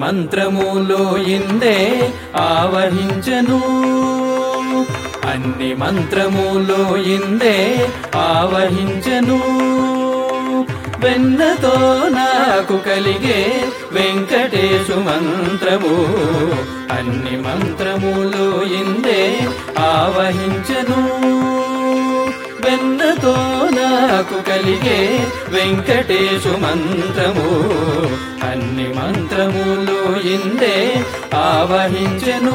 మంత్రములో ఇందే ఆవహించెను అన్ని మంత్రములో ఇందే ఆవహించెను వెన్నతో నాకు కలిగే వెంకటేశు మంత్రము అన్ని మంత్రములో ఇందే ఆవహించెను వెన్నతో నాకు కలిగే వెంకటేశు మంత్రము అన్ని మంత్రములో ఇందే ఆవహించెను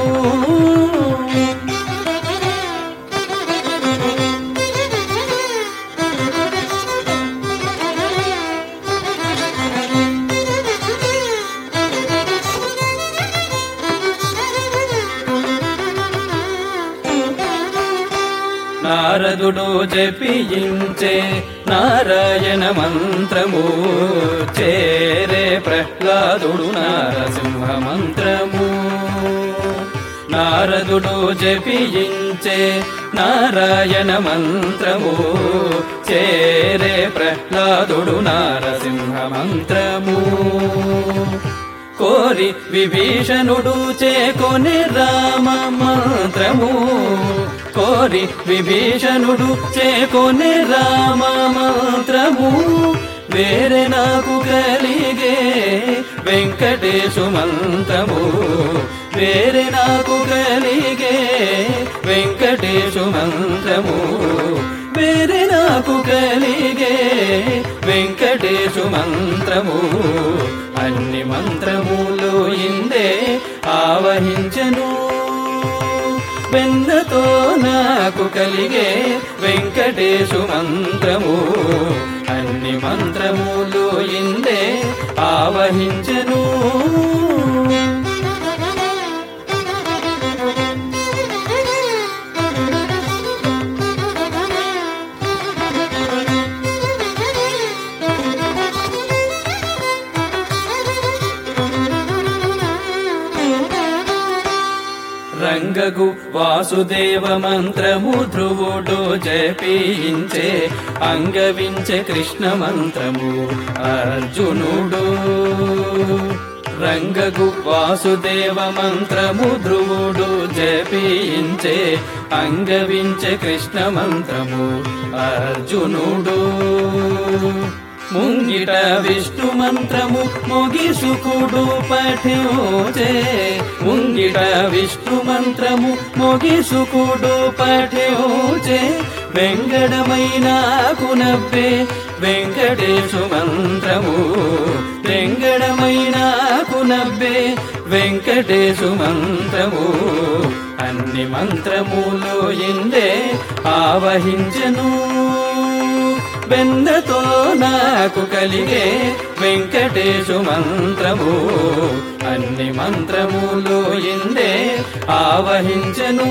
నారదుడు జపించే నారాయణ మంత్రము చేరే ప్రహ్లాదుడు నారసింహ మంత్రము నారదుడు జపించే నారాయణ మంత్రము చేరే ప్రహ్లాదుడు నారసింహ మంత్రము కోరి విభీషణుడు చేకొనే రామ మంత్రము కోరి విభీషణుడు చేకొనే రామ మంత్రము వేరే నాకు కలిగే వెంకటేశు మంత్రము వేరే నాకు కలిగే వెంకటేశు మంత్రము వేరే నాకు కలిగే వెంకటేశు మంత్రము అన్ని మంత్రములో ఇందే ఆవహించెను వెన్నతో నాకు కలిగే వెంకటేశు మంత్రము అన్ని మంత్రములో ఇందే ఆవహించెను రంగగు వాసుదేవ మంత్రము ధ్రువుడు జపించే అంగవించే కృష్ణ మంత్రము అర్జునుడు రంగగు వాసుదేవ మంత్రము ధ్రువుడు జపించే అంగవించే కృష్ణ మంత్రము అర్జునుడు ముంగిట విష్ణు మంత్రము మొగిసుకుడు పఠ్యోచే ముంగిట విష్ణు మంత్రము మొగిసుకుడు పఠ్యోచే వెంకటమైన కునవ్వే వెంకటేశు మంత్రము వెంకటమైన కునవ్వే వెంకటేశు మంత్రము అన్ని మంత్రములో ఇందే ఆవహించెను వెన్నతో నాకు కలిగే వెంకటేశు మంత్రము అన్ని మంత్రములో ఇందే ఆవహించెను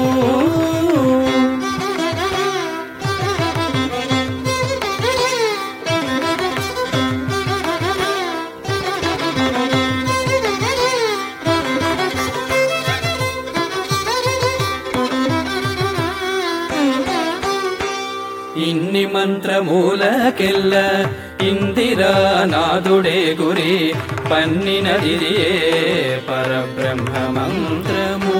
ఇన్ని మంత్రమూలకెల్ల ఇందిరా నాదుడే గురి పన్నినదియే పరబ్రహ్మ మంత్రము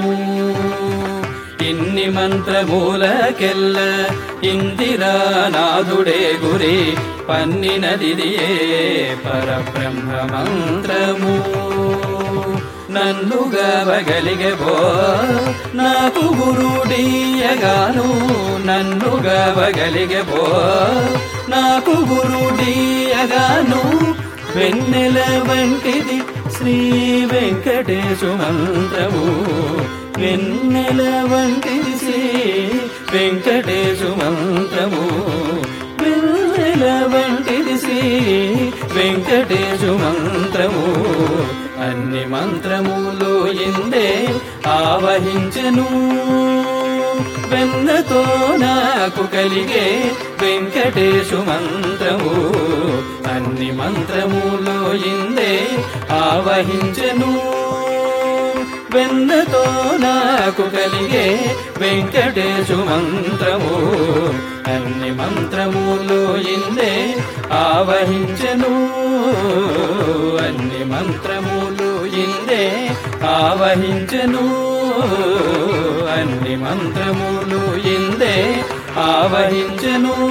ఇన్ని మంత్రమూలకెల్ల ఇందిరా నాదుడే గురి పన్నినదియే పరబ్రహ్మ మంత్రము నన్ను గవగలిగబో నాకు గురుడీయగాను నన్ను గవగలిగబో నాకు గురుడీయగాను వెన్నెల వంటిది శ్రీ వెంకటేశు మంత్రము వెన్నెల వంటిది శ్రీ వెంకటేశు మంత్రము వెన్నెల వంటిది శ్రీ వెంకటేశు మంత్రము అన్ని మంత్రములో ఇందే ఆవహించెను వెన్నతో నాకు కలిగే వెంకటేశు మంత్రము అన్ని మంత్రములో ఇందే ఆవహించెను వెన్నతో నాకు కలిగే వెంకటేశు మంత్రము అన్ని మంత్రములో ఇందే ఆవహించెను అన్ని మంత్రములు ఇందే ఆవహించెను అన్ని మంత్రములు ఇందే ఆవహించెను